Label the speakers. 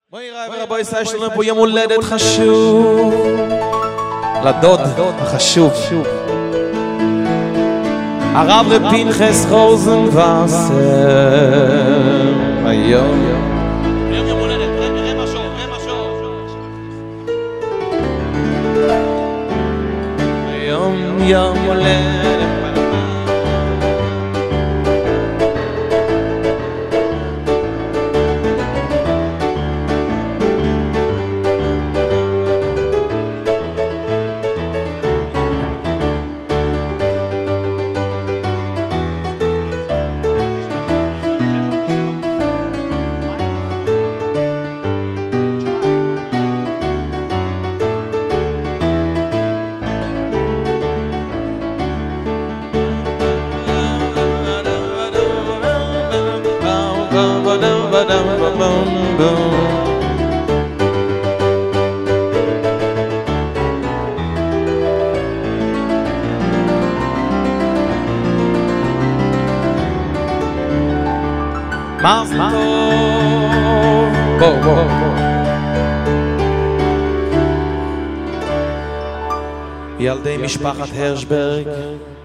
Speaker 1: מויריי ורבוי ישראל, יש לנו פה יום הולדת חשוב לדוד החשוב הרב רב פנחס רוזנווסר. היום יום הולדת, רבע שור היום יום הולדת בוא ילדי משפחת הרשברג